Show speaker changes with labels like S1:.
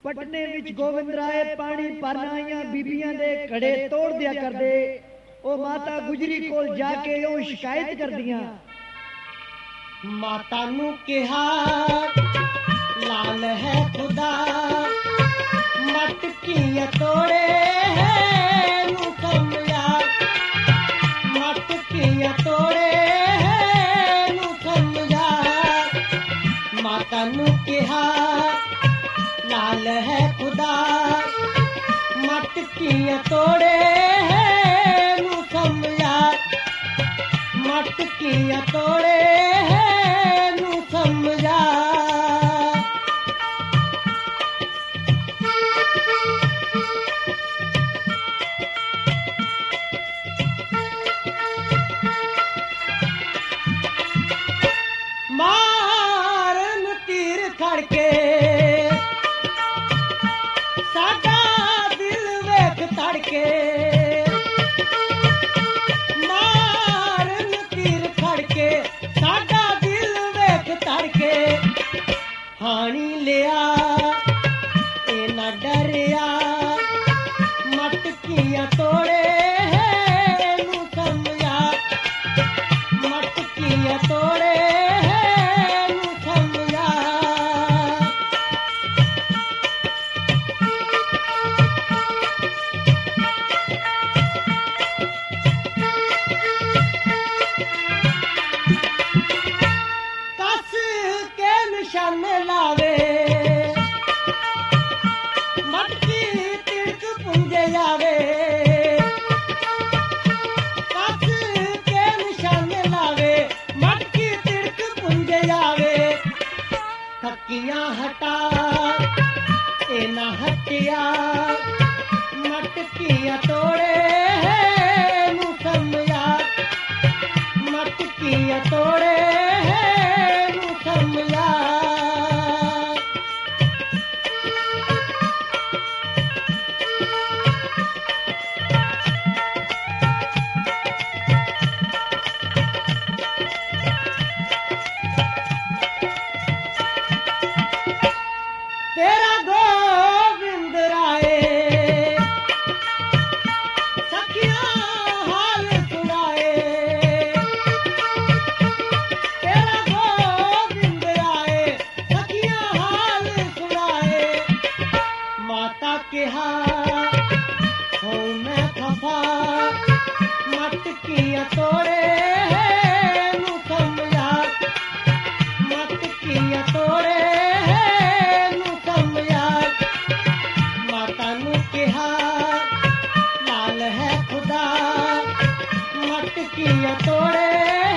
S1: पटने विच गोविंद राय पानी भरन आईयां बीबियां दे घड़े तोड़ दिया करदे। ओ माता गुजरी कोल जाके ओ शिकायत करदियां।
S2: माता नू कहा लाल है खुदा मटकियां तोड़े है नू समझा, मटकियां तोड़े है नू समझा। माता नू कहा लाल है खुदा मटकियां तोड़े है नू समझा, मटकियां तोड़े है नू समझा। मारन तीर खड़के साडा दिल वेख तड़के, मारन तीर खड़के साडा दिल वेख तड़के। हानी लिया ए ना डरिया मटकियां तोड़े है नू समझा, मटकियां तोड़े है नू समझा। कस के निशान लावे मटकी तिड़क पुंजे जावे, कस के निशान लावे मटकी तिड़क पुंजे जावे। थकियां हटा ए ना हटिया मटकियां तोड़े है नू समझा, मटकियां तोड़े है नू समझा। तेरा गोविंद राय सखियां हाल सुनाए, तेरा गोविंद राय सखियां हाल सुनाए। माता कहा हो मैं खफा मटकियां तोड़े है नू समझा, मटकियां तोड़े है नू समझा। माता नू कहा लाल है खुदा मटकियां तोड़े